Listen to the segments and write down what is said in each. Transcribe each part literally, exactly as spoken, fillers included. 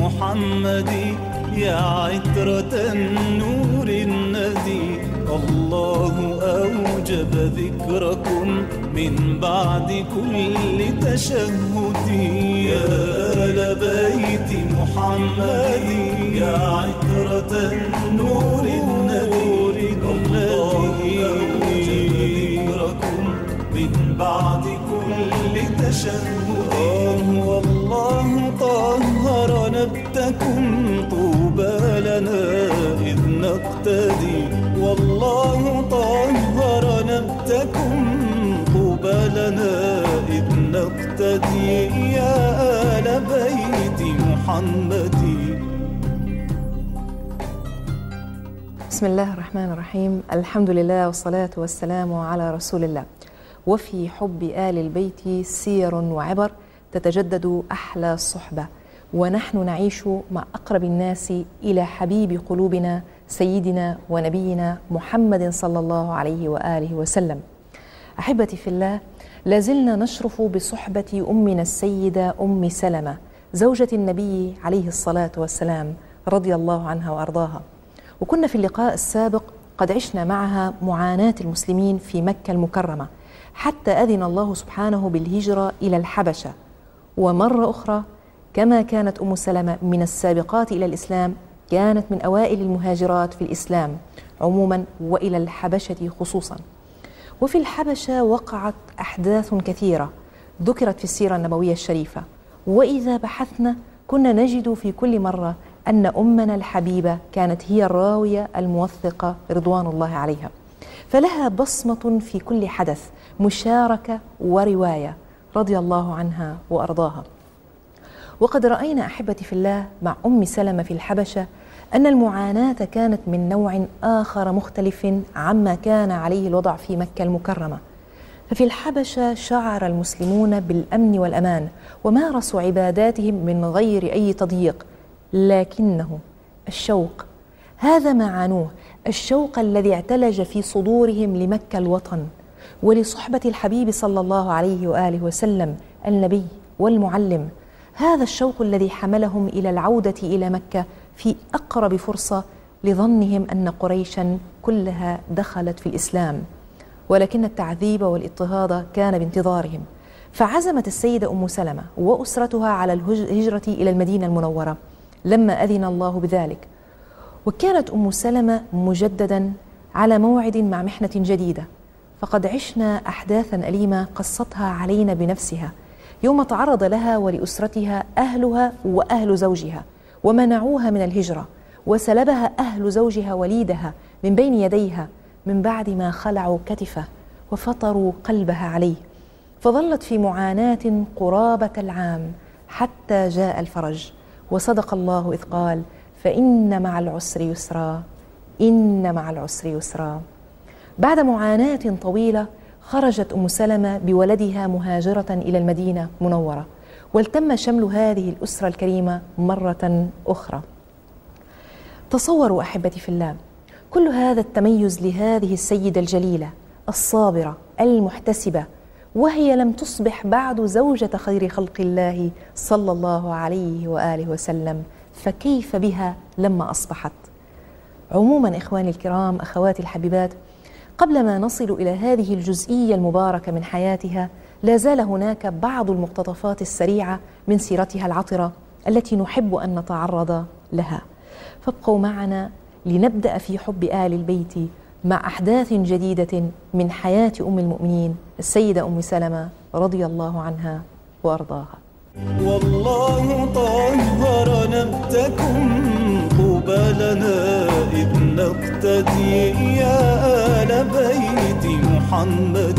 محمد يا عطرة النور الندي. الله أوجب ذكركم من بعد كل تشهد. يا آل بيت محمد يا عطرة النور الندي. الله أوجب ذكركم من بعد كل تشهد. والله طهر نبتكم طوبى لنا إذ نقتدي. والله طهر نبتكم طوبى لنا إذ نقتدي. يا آل بيت محمد. بسم الله الرحمن الرحيم. الحمد لله والصلاة والسلام على رسول الله. وفي حب آل البيت سير وعبر تتجدد أحلى الصحبة، ونحن نعيش مع أقرب الناس إلى حبيب قلوبنا سيدنا ونبينا محمد صلى الله عليه وآله وسلم. أحبتي في الله، لازلنا نشرف بصحبة أمنا السيدة أم سلمة زوجة النبي عليه الصلاة والسلام رضي الله عنها وأرضاها. وكنا في اللقاء السابق قد عشنا معها معاناة المسلمين في مكة المكرمة حتى أذن الله سبحانه بالهجرة إلى الحبشة. ومرة أخرى كما كانت أم سلمة من السابقات إلى الإسلام، كانت من أوائل المهاجرات في الإسلام عموما وإلى الحبشة خصوصا. وفي الحبشة وقعت أحداث كثيرة ذكرت في السيرة النبوية الشريفة، وإذا بحثنا كنا نجد في كل مرة أن أمنا الحبيبة كانت هي الراوية الموثقة رضوان الله عليها، فلها بصمة في كل حدث، مشاركة ورواية رضي الله عنها وأرضاها. وقد رأينا أحبتي في الله مع أم سلمة في الحبشة أن المعاناة كانت من نوع آخر مختلف عما كان عليه الوضع في مكة المكرمة. ففي الحبشة شعر المسلمون بالأمن والأمان ومارسوا عباداتهم من غير أي تضييق، لكنه الشوق هذا ما عانوه، الشوق الذي اعتلج في صدورهم لمكة الوطن ولصحبة الحبيب صلى الله عليه وآله وسلم النبي والمعلم. هذا الشوق الذي حملهم إلى العودة إلى مكة في أقرب فرصة لظنهم أن قريشا كلها دخلت في الإسلام، ولكن التعذيب والاضطهاد كان بانتظارهم. فعزمت السيدة أم سلمة وأسرتها على الهجرة إلى المدينة المنورة لما أذن الله بذلك. وكانت أم سلمة مجددا على موعد مع محنة جديدة، فقد عشنا أحداثا أليمة قصتها علينا بنفسها يوم تعرض لها ولأسرتها أهلها وأهل زوجها ومنعوها من الهجرة، وسلبها أهل زوجها وليدها من بين يديها من بعد ما خلعوا كتفه وفطروا قلبها عليه. فظلت في معاناة قرابة العام حتى جاء الفرج، وصدق الله إذ قال: فإن مع العسر يسرا، إن مع العسر يسرا. بعد معاناة طويلة خرجت أم سلمة بولدها مهاجرة إلى المدينة المنورة، والتم شمل هذه الأسرة الكريمة مرة أخرى. تصوروا أحبتي في الله كل هذا التميز لهذه السيدة الجليلة الصابرة المحتسبة، وهي لم تصبح بعد زوجة خير خلق الله صلى الله عليه وآله وسلم، فكيف بها لما أصبحت؟ عموما إخواني الكرام، أخواتي الحبيبات، قبل ما نصل إلى هذه الجزئية المباركة من حياتها لا زال هناك بعض المقتطفات السريعة من سيرتها العطرة التي نحب أن نتعرض لها. فابقوا معنا لنبدأ في حب آل البيت مع أحداث جديدة من حياة أم المؤمنين السيدة أم سلمة رضي الله عنها وأرضاها. والله طهر نبتكم طوبى لنا إذ نقتدي. يا آل بيت محمد.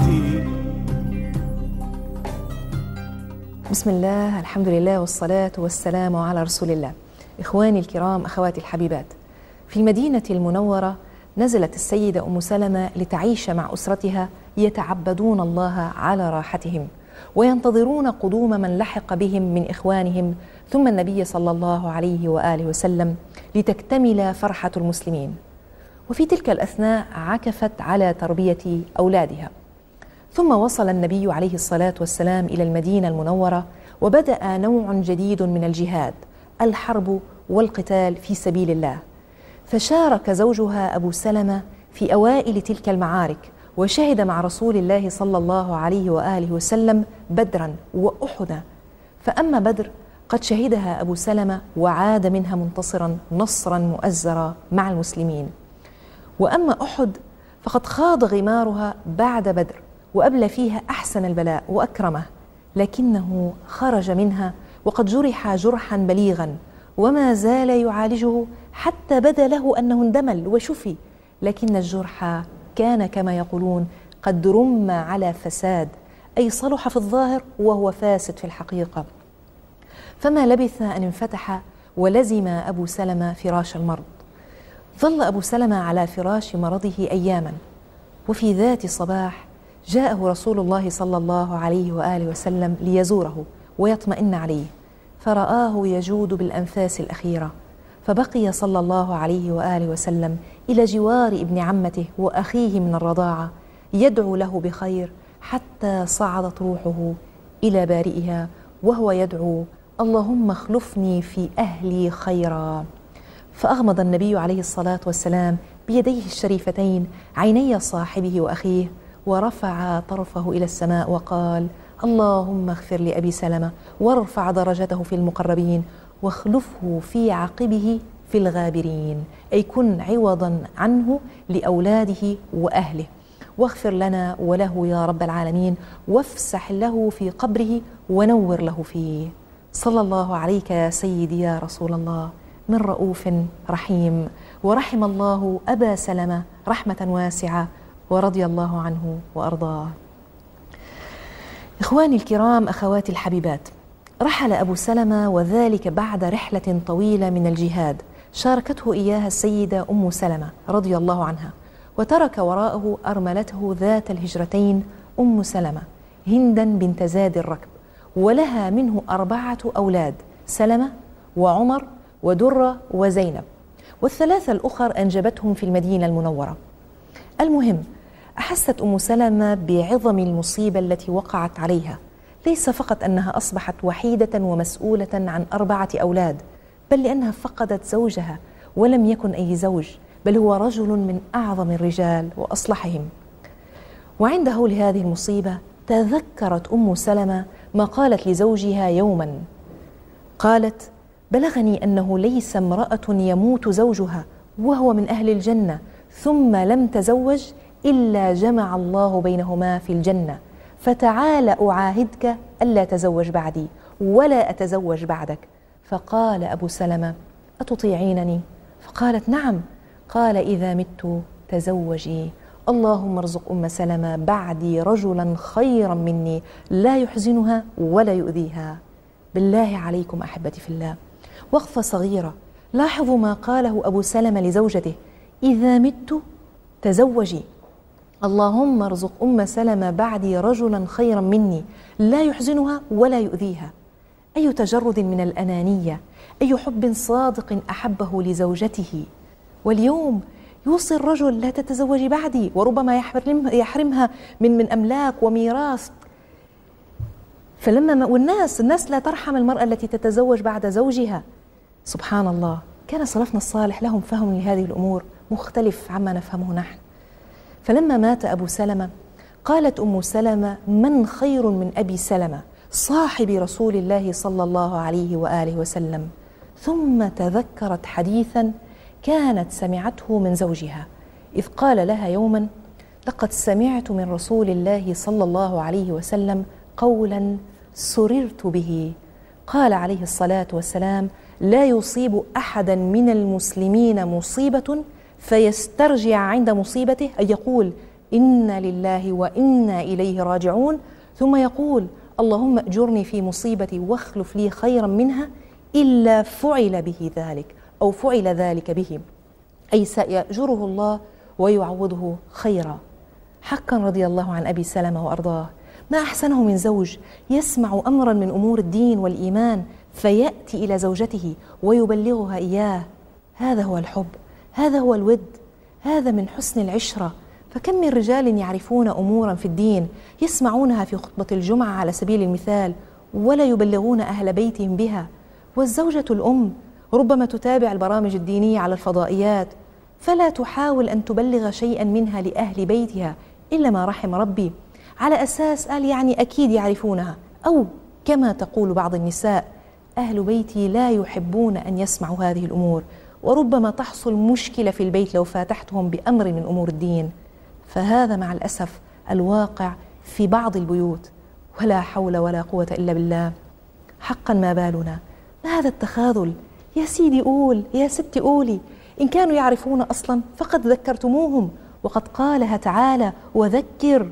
بسم الله، الحمد لله والصلاة والسلام على رسول الله. إخواني الكرام، أخواتي الحبيبات، في المدينة المنورة نزلت السيدة أم سلمة لتعيش مع أسرتها يتعبدون الله على راحتهم وينتظرون قدوم من لحق بهم من إخوانهم ثم النبي صلى الله عليه وآله وسلم لتكتمل فرحة المسلمين. وفي تلك الأثناء عكفت على تربية أولادها. ثم وصل النبي عليه الصلاة والسلام إلى المدينة المنورة، وبدأ نوع جديد من الجهاد الحرب والقتال في سبيل الله. فشارك زوجها أبو سلمة في أوائل تلك المعارك، وشهد مع رسول الله صلى الله عليه وآله وسلم بدرا وأحدا. فأما بدر قد شهدها أبو سلمة وعاد منها منتصرا نصرا مؤزرا مع المسلمين، وأما أحد فقد خاض غمارها بعد بدر وأبلى فيها أحسن البلاء وأكرمه، لكنه خرج منها وقد جرح جرحا بليغا وما زال يعالجه حتى بدا له أنه اندمل وشفي، لكن الجرح كان كما يقولون قد رم على فساد، أي صلح في الظاهر وهو فاسد في الحقيقة. فما لبث أن انفتح ولزم أبو سلمة فراش المرض. ظل أبو سلمة على فراش مرضه أياما، وفي ذات صباح جاءه رسول الله صلى الله عليه وآله وسلم ليزوره ويطمئن عليه، فرآه يجود بالأنفاس الأخيرة، فبقي صلى الله عليه وآله وسلم إلى جوار ابن عمته وأخيه من الرضاعة يدعو له بخير حتى صعدت روحه إلى بارئها وهو يدعو: اللهم اخلفني في أهلي خيرا. فأغمض النبي عليه الصلاة والسلام بيديه الشريفتين عيني صاحبه وأخيه، ورفع طرفه إلى السماء وقال: اللهم اغفر لأبي سلمة وارفع درجته في المقربين واخلفه في عقبه في الغابرين، أي كن عوضا عنه لأولاده وأهله، واغفر لنا وله يا رب العالمين، وافسح له في قبره ونور له فيه. صلى الله عليك يا سيدي يا رسول الله من رؤوف رحيم. ورحم الله أبا سلمة رحمة واسعة، ورضي الله عنه وأرضاه. إخواني الكرام، أخواتي الحبيبات، رحل أبو سلمة وذلك بعد رحلة طويلة من الجهاد شاركته إياها السيدة أم سلمة رضي الله عنها، وترك وراءه أرملته ذات الهجرتين أم سلمة هندا بنت زاد الركب، ولها منه أربعة أولاد: سلمة وعمر ودرة وزينب، والثلاثة الأخر أنجبتهم في المدينة المنورة. المهم، أحست أم سلمة بعظم المصيبة التي وقعت عليها، ليس فقط أنها أصبحت وحيدة ومسؤولة عن أربعة أولاد، بل لأنها فقدت زوجها، ولم يكن أي زوج، بل هو رجل من أعظم الرجال وأصلحهم. وعند هول هذه المصيبة تذكرت أم سلمة ما قالت لزوجها يوما، قالت: بلغني أنه ليس امرأة يموت زوجها وهو من أهل الجنة ثم لم تزوج إلا جمع الله بينهما في الجنة، فتعال أعاهدك ألا تزوج بعدي ولا أتزوج بعدك. فقال أبو سلمة: أتطيعينني؟ فقالت: نعم. قال: إذا مت تزوجي، اللهم ارزق أم سلمة بعدي رجلا خيرا مني لا يحزنها ولا يؤذيها. بالله عليكم أحبتي في الله، وقفة صغيرة، لاحظوا ما قاله أبو سلمة لزوجته: إذا مت تزوجي، اللهم ارزق أم سلمة بعدي رجلا خيرا مني لا يحزنها ولا يؤذيها. أي تجرد من الأنانية، أي حب صادق أحبه لزوجته. واليوم يوصي الرجل: لا تتزوجي بعدي، وربما يحرمها من من أملاك وميراث. فلما والناس الناس لا ترحم المرأة التي تتزوج بعد زوجها. سبحان الله، كان سلفنا الصالح لهم فهم لهذه الأمور مختلف عما نفهمه نحن. فلما مات أبو سلمة قالت أم سلمة: من خير من أبي سلمة صاحب رسول الله صلى الله عليه وآله وسلم؟ ثم تذكرت حديثا كانت سمعته من زوجها، إذ قال لها يوما: لقد سمعت من رسول الله صلى الله عليه وسلم قولا سررت به، قال عليه الصلاة والسلام: لا يصيب أحدا من المسلمين مصيبة فيسترجع عند مصيبته، أي يقول إنا لله وإنا إليه راجعون، ثم يقول اللهم أجرني في مصيبتي واخلف لي خيرا منها، إلا فعل به ذلك أو فعل ذلك به، أي سيأجره الله ويعوضه خيرا. حقا رضي الله عن أبي سلمة وأرضاه، ما أحسنه من زوج يسمع أمرا من أمور الدين والإيمان فيأتي إلى زوجته ويبلغها إياه. هذا هو الحب، هذا هو الود، هذا من حسن العشرة. فكم من رجال يعرفون أمورا في الدين يسمعونها في خطبة الجمعة على سبيل المثال، ولا يبلغون أهل بيتهم بها، والزوجة الأم ربما تتابع البرامج الدينية على الفضائيات، فلا تحاول أن تبلغ شيئا منها لأهل بيتها إلا ما رحم ربي، على أساس قال يعني أكيد يعرفونها، أو كما تقول بعض النساء: أهل بيتي لا يحبون أن يسمعوا هذه الأمور، وربما تحصل مشكلة في البيت لو فاتحتهم بأمر من أمور الدين. فهذا مع الأسف الواقع في بعض البيوت، ولا حول ولا قوة إلا بالله. حقا ما بالنا؟ ما هذا التخاذل؟ يا سيدي قول، يا ستي قولي، إن كانوا يعرفون أصلا فقد ذكرتموهم، وقد قالها تعالى: وذكر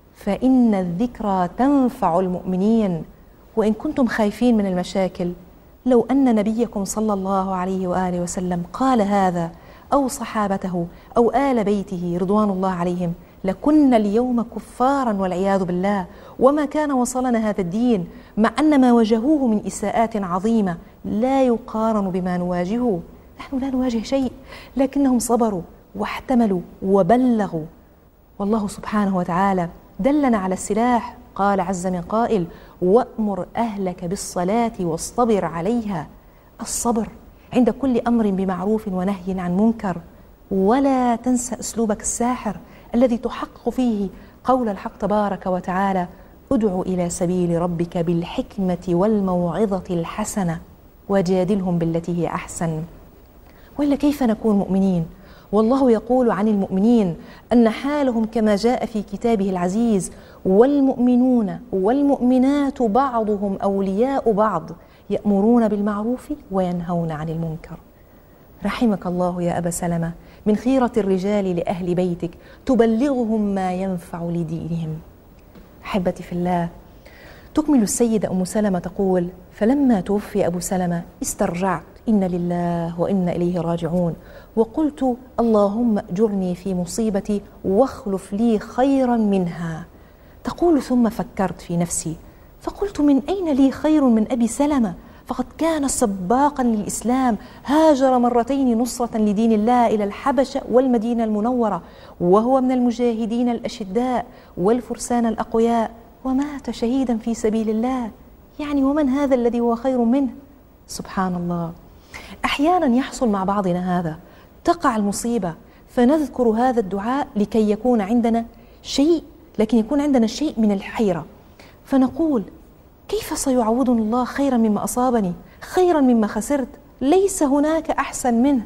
فإن الذكرى تنفع المؤمنين. وإن كنتم خايفين من المشاكل، لو أن نبيكم صلى الله عليه وآله وسلم قال هذا، أو صحابته أو آل بيته رضوان الله عليهم، لكنا اليوم كفارا والعياذ بالله، وما كان وصلنا هذا الدين، مع أن ما واجهوه من إساءات عظيمة لا يقارن بما نواجهه. نحن لا نواجه شيء، لكنهم صبروا واحتملوا وبلغوا. والله سبحانه وتعالى دلنا على السلاح، قال عز من قائل: وأمر أهلك بالصلاة واصطبر عليها. الصبر عند كل أمر بمعروف ونهي عن منكر، ولا تنسى أسلوبك الساحر الذي تحقق فيه قول الحق تبارك وتعالى: ادع إلى سبيل ربك بالحكمة والموعظة الحسنة وجادلهم بالتي هي أحسن. وإلا كيف نكون مؤمنين؟ والله يقول عن المؤمنين أن حالهم كما جاء في كتابه العزيز: والمؤمنون والمؤمنات بعضهم أولياء بعض يأمرون بالمعروف وينهون عن المنكر. رحمك الله يا أبا سلمة من خيرة الرجال لأهل بيتك تبلغهم ما ينفع لدينهم. أحبتي في الله، تكمل السيدة أم سلمة تقول: فلما توفي أبو سلمة استرجعت إن لله وإنا إليه راجعون، وقلت: اللهم أجرني في مصيبتي واخلف لي خيرا منها. تقول: ثم فكرت في نفسي فقلت: من أين لي خير من أبي سلمة؟ فقد كان سباقا للإسلام، هاجر مرتين نصرة لدين الله إلى الحبشة والمدينة المنورة، وهو من المجاهدين الأشداء والفرسان الأقوياء، ومات شهيدا في سبيل الله. يعني ومن هذا الذي هو خير منه؟ سبحان الله. أحيانا يحصل مع بعضنا هذا، تقع المصيبة فنذكر هذا الدعاء لكي يكون عندنا شيء، لكن يكون عندنا شيء من الحيرة، فنقول: كيف سيعوضني الله خيرا مما أصابني، خيرا مما خسرت؟ ليس هناك أحسن منه.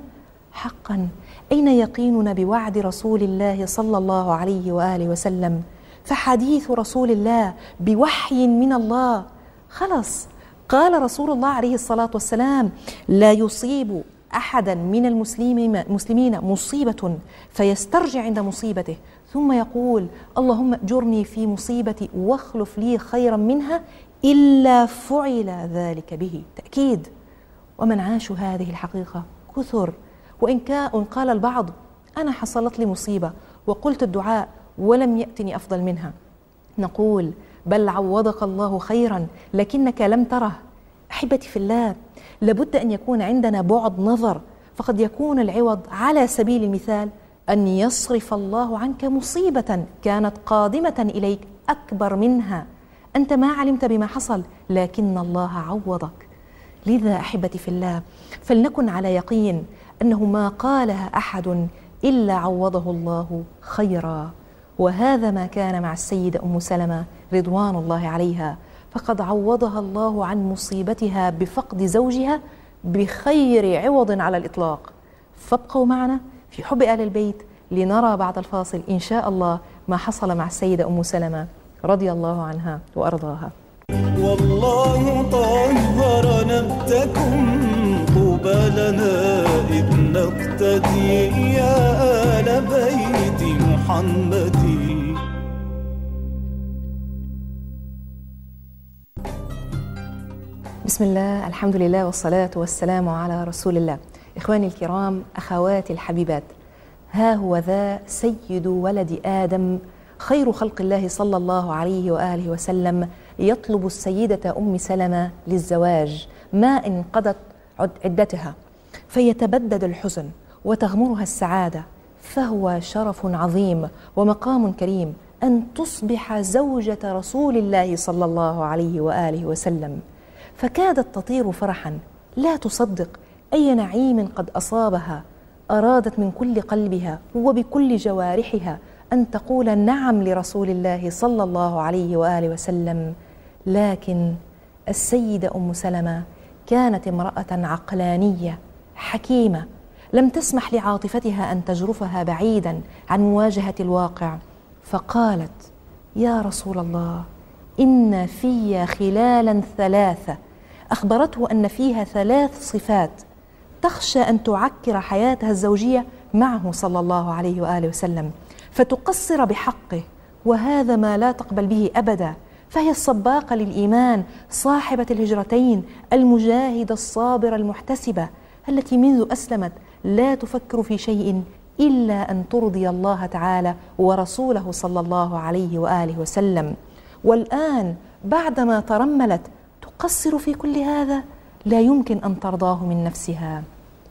حقا أين يقيننا بوعد رسول الله صلى الله عليه وآله وسلم؟ فحديث رسول الله بوحي من الله. خلص قال رسول الله عليه الصلاة والسلام: لا يصيب أحدا من المسلمين مصيبة فيسترجع عند مصيبته ثم يقول: اللهم أجرني في مصيبتي واخلف لي خيرا منها، إلا فعل ذلك به. تأكيد. ومن عاشوا هذه الحقيقة كثر. وإن كان قال البعض: أنا حصلت لي مصيبة وقلت الدعاء ولم يأتني أفضل منها، نقول: بل عوضك الله خيرا لكنك لم تره. أحبتي في الله، لابد أن يكون عندنا بعد نظر، فقد يكون العوض على سبيل المثال أن يصرف الله عنك مصيبة كانت قادمة إليك أكبر منها، أنت ما علمت بما حصل لكن الله عوضك. لذا أحبتي في الله، فلنكن على يقين أنه ما قالها أحد إلا عوضه الله خيرا. وهذا ما كان مع السيدة أم سلمة رضوان الله عليها، فقد عوضها الله عن مصيبتها بفقد زوجها بخير عوض على الإطلاق. فابقوا معنا في حب آل البيت لنرى بعد الفاصل إن شاء الله ما حصل مع السيدة أم سلمة رضي الله عنها وأرضاها. والله طهر نبتكم طوبى لنا إذ نقتدي يا آل بيت محمد. بسم الله، الحمد لله، والصلاة والسلام على رسول الله. إخواني الكرام، أخواتي الحبيبات، ها هو ذا سيد ولد آدم خير خلق الله صلى الله عليه وآله وسلم يطلب السيدة أم سلمة للزواج ما انقضت عدتها، فيتبدد الحزن وتغمرها السعادة، فهو شرف عظيم ومقام كريم أن تصبح زوجة رسول الله صلى الله عليه وآله وسلم. فكادت تطير فرحا لا تصدق أي نعيم قد أصابها، أرادت من كل قلبها وبكل جوارحها أن تقول نعم لرسول الله صلى الله عليه وآله وسلم. لكن السيدة أم سلمة كانت امرأة عقلانية حكيمة، لم تسمح لعاطفتها أن تجرفها بعيدا عن مواجهة الواقع، فقالت: يا رسول الله، إن في خلالا ثلاثة. أخبرته أن فيها ثلاث صفات تخشى أن تعكر حياتها الزوجية معه صلى الله عليه وآله وسلم، فتقصر بحقه، وهذا ما لا تقبل به أبدا. فهي الصباقة للإيمان، صاحبة الهجرتين، المجاهدة الصابرة المحتسبة، التي منذ أسلمت لا تفكر في شيء إلا أن ترضي الله تعالى ورسوله صلى الله عليه وآله وسلم. والآن بعدما ترملت تقصر في كل هذا؟ لا يمكن أن ترضاه من نفسها.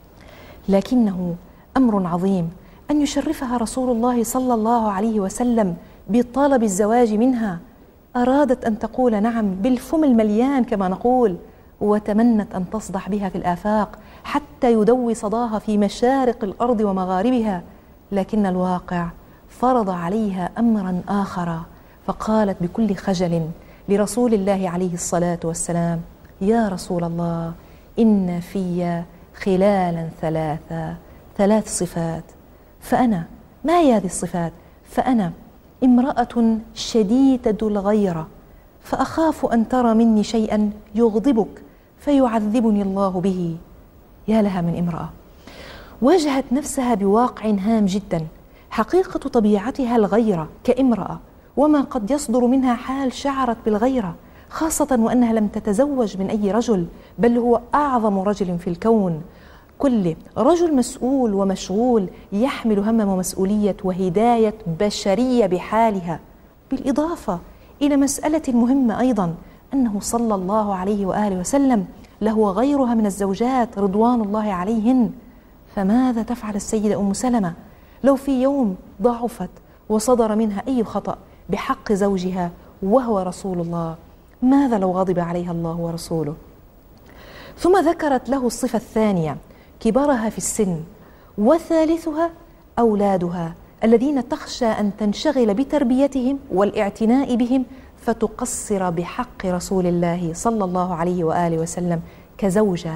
لكنه أمر عظيم أن يشرفها رسول الله صلى الله عليه وسلم بطلب الزواج منها. أرادت أن تقول نعم بالفم المليان كما نقول، وتمنت أن تصدح بها في الآفاق حتى يدوي صداها في مشارق الأرض ومغاربها، لكن الواقع فرض عليها أمرا آخر، فقالت بكل خجل لرسول الله عليه الصلاة والسلام: يا رسول الله، إن في خلالا ثلاثة، ثلاث صفات، فأنا ما هي هذه الصفات؟ فأنا امرأة شديدة الغيرة، فأخاف أن ترى مني شيئا يغضبك فيعذبني الله به. يا لها من امرأة واجهت نفسها بواقع هام جدا، حقيقة طبيعتها الغيرة كامرأة، وما قد يصدر منها حال شعرت بالغيرة، خاصة وأنها لم تتزوج من أي رجل، بل هو أعظم رجل في الكون. كل رجل مسؤول ومشغول يحمل هم ومسؤولية وهداية بشرية بحالها، بالإضافة إلى مسألة مهمة أيضا، أنه صلى الله عليه وآله وسلم له غيرها من الزوجات رضوان الله عليهن. فماذا تفعل السيدة أم سلمة لو في يوم ضعفت وصدر منها أي خطأ بحق زوجها وهو رسول الله؟ ماذا لو غضب عليها الله ورسوله؟ ثم ذكرت له الصفة الثانية، كبرها في السن، وثالثها أولادها الذين تخشى أن تنشغل بتربيتهم والاعتناء بهم فتقصر بحق رسول الله صلى الله عليه وآله وسلم كزوجة.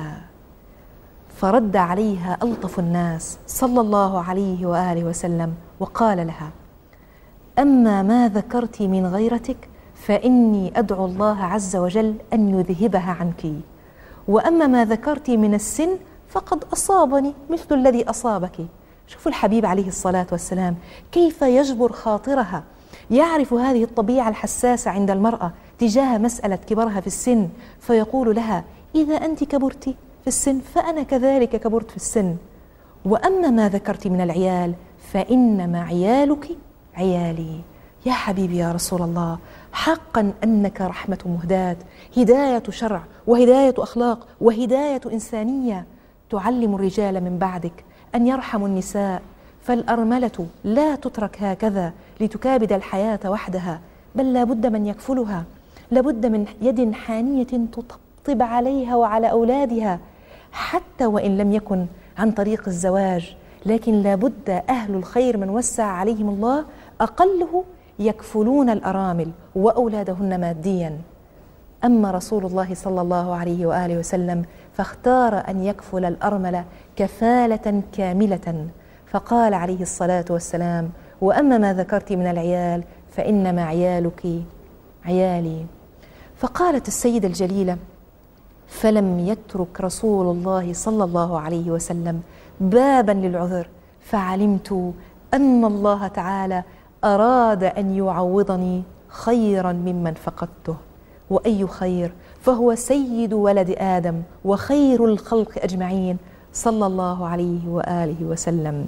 فرد عليها ألطف الناس صلى الله عليه وآله وسلم وقال لها: أما ما ذكرت من غيرتك فإني أدعو الله عز وجل أن يذهبها عنك، وأما ما ذكرت من السن فقد أصابني مثل الذي أصابك. شوفوا الحبيب عليه الصلاة والسلام كيف يجبر خاطرها، يعرف هذه الطبيعة الحساسة عند المرأة تجاه مسألة كبرها في السن، فيقول لها: إذا أنت كبرت في السن فأنا كذلك كبرت في السن، وأما ما ذكرت من العيال فإنما عيالك عيالي. يا حبيبي يا رسول الله، حقا أنك رحمة مهداة، هداية شرع وهداية أخلاق وهداية إنسانية، تعلم الرجال من بعدك أن يرحموا النساء، فالأرملة لا تترك هكذا لتكابد الحياة وحدها، بل لابد من يكفلها، لابد من يد حانية تطبطب عليها وعلى أولادها، حتى وإن لم يكن عن طريق الزواج، لكن لابد أهل الخير من وسع عليهم الله أقله يكفلون الأرامل وأولادهن ماديا. أما رسول الله صلى الله عليه وآله وسلم فاختار أن يكفل الأرملة كفالة كاملة، فقال عليه الصلاة والسلام: وأما ما ذكرت من العيال فإنما عيالك عيالي. فقالت السيدة الجليلة: فلم يترك رسول الله صلى الله عليه وسلم بابا للعذر، فعلمت أن الله تعالى أراد أن يعوضني خيرا ممن فقدته، وأي خير؟ فهو سيد ولد آدم وخير الخلق أجمعين صلى الله عليه وآله وسلم.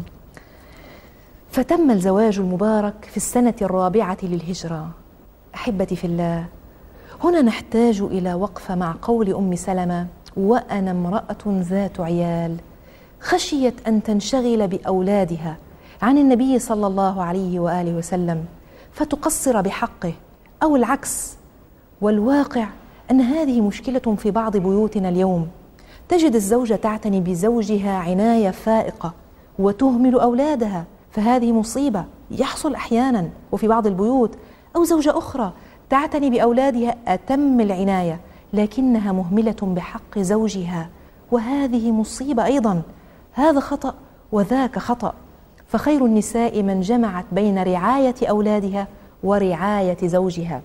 فتم الزواج المبارك في السنة الرابعة للهجرة. أحبتي في الله، هنا نحتاج إلى وقفة مع قول أم سلمة: وأنا امرأة ذات عيال، خشيت أن تنشغل بأولادها عن النبي صلى الله عليه وآله وسلم فتقصر بحقه، أو العكس. والواقع أن هذه مشكلة في بعض بيوتنا اليوم، تجد الزوجة تعتني بزوجها عناية فائقة وتهمل أولادها، فهذه مصيبة يحصل أحيانا وفي بعض البيوت. أو زوجة أخرى تعتني بأولادها أتم العناية لكنها مهملة بحق زوجها، وهذه مصيبة أيضا. هذا خطأ وذاك خطأ. فخير النساء من جمعت بين رعاية أولادها ورعاية زوجها.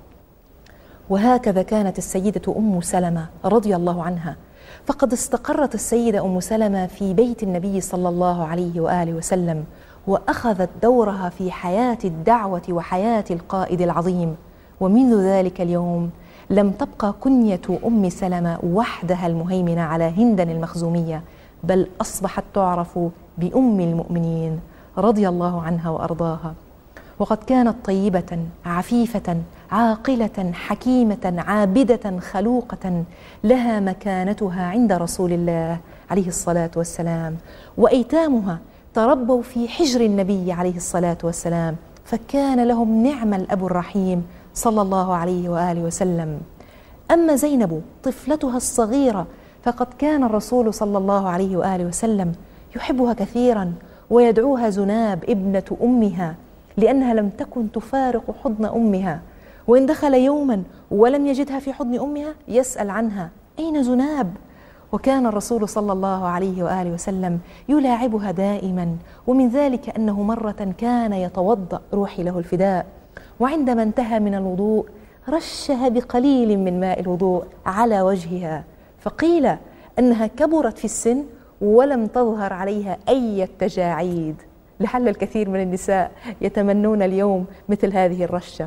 وهكذا كانت السيدة أم سلمة رضي الله عنها، فقد استقرت السيدة أم سلمة في بيت النبي صلى الله عليه وآله وسلم، وأخذت دورها في حياة الدعوة وحياة القائد العظيم. ومنذ ذلك اليوم لم تبقى كنية أم سلمة وحدها المهيمنة على هند المخزومية، بل أصبحت تعرف بأم المؤمنين رضي الله عنها وأرضاها. وقد كانت طيبة عفيفة عاقلة حكيمة عابدة خلوقة، لها مكانتها عند رسول الله عليه الصلاة والسلام. وأيتامها تربوا في حجر النبي عليه الصلاة والسلام، فكان لهم نعم الأب الرحيم صلى الله عليه وآله وسلم. أما زينب طفلتها الصغيرة فقد كان الرسول صلى الله عليه وآله وسلم يحبها كثيرا ويدعوها زناب ابنة أمها، لأنها لم تكن تفارق حضن أمها، وإن دخل يوما ولم يجدها في حضن أمها يسأل عنها: أين زناب؟ وكان الرسول صلى الله عليه وآله وسلم يلاعبها دائما. ومن ذلك أنه مرة كان يتوضأ، روحي له الفداء، وعندما انتهى من الوضوء رشها بقليل من ماء الوضوء على وجهها، فقيل أنها كبرت في السن ولم تظهر عليها أي تجاعيد، لعل الكثير من النساء يتمنون اليوم مثل هذه الرشة.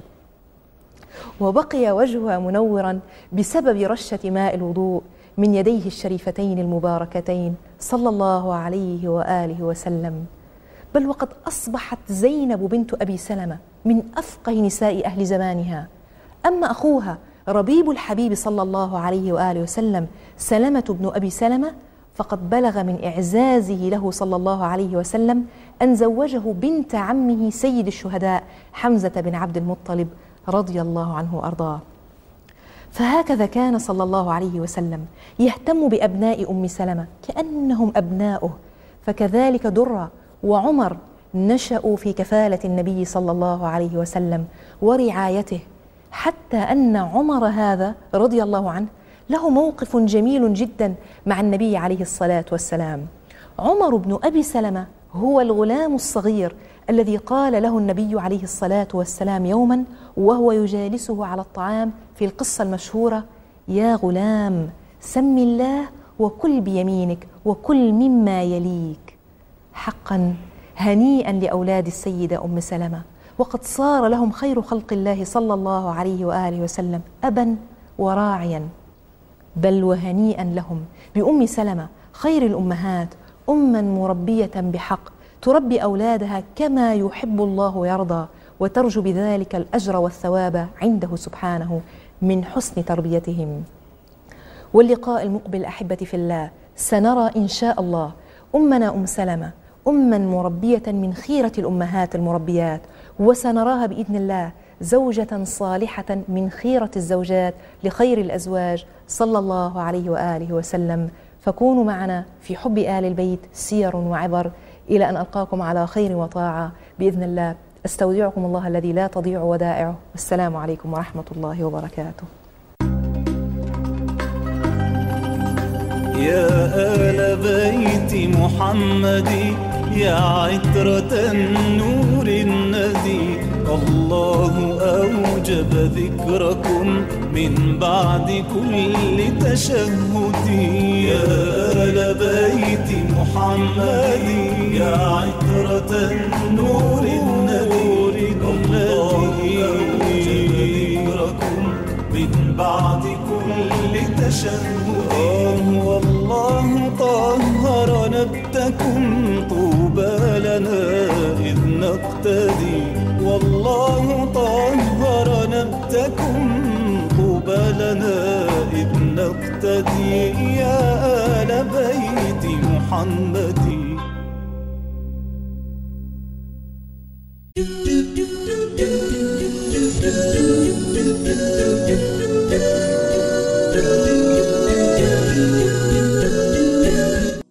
وبقي وجهها منورا بسبب رشة ماء الوضوء من يديه الشريفتين المباركتين صلى الله عليه وآله وسلم. بل وقد أصبحت زينب بنت أبي سلمة من أفقه نساء أهل زمانها. أما أخوها ربيب الحبيب صلى الله عليه وآله وسلم سلمة بن أبي سلمة فقد بلغ من إعزازه له صلى الله عليه وسلم أن زوجه بنت عمه سيد الشهداء حمزة بن عبد المطلب رضي الله عنه وأرضاه. فهكذا كان صلى الله عليه وسلم يهتم بأبناء أم سلمة كأنهم أبناؤه. فكذلك درة وعمر نشأوا في كفالة النبي صلى الله عليه وسلم ورعايته، حتى أن عمر هذا رضي الله عنه له موقف جميل جدا مع النبي عليه الصلاة والسلام. عمر بن أبي سلمة هو الغلام الصغير الذي قال له النبي عليه الصلاة والسلام يوما وهو يجالسه على الطعام في القصة المشهورة: يا غلام سم الله وكل بيمينك وكل مما يليك. حقا هنيئا لأولاد السيدة أم سلمة، وقد صار لهم خير خلق الله صلى الله عليه وآله وسلم أبا وراعيا. بل وهنيئا لهم بأم سلمة خير الأمهات، أما مربية بحق تربي أولادها كما يحب الله ويرضى، وترجو بذلك الأجر والثواب عنده سبحانه من حسن تربيتهم. واللقاء المقبل أحبتي في الله سنرى إن شاء الله أمنا أم سلمة أما مربية من خيرة الأمهات المربيات، وسنراها بإذن الله زوجة صالحة من خيرة الزوجات لخير الأزواج صلى الله عليه وآله وسلم. فكونوا معنا في حب آل البيت سير وعبر، إلى أن ألقاكم على خير وطاعة بإذن الله. أستودعكم الله الذي لا تضيع ودائعه، والسلام عليكم ورحمة الله وبركاته. يا آل بيت محمد يا عطرة النور الندي، الله أوجب ذكركم من بعد كل تشهد. يا آل بيت محمد يا عطرة النور الندي، الله أوجب ذكركم من بعد كل تشهد. والله طهر نبتكم طوبى لنا إذ نقتدي، والله طهر نبتكم طوبى لنا إذ نقتدي. يا آل بيت محمد.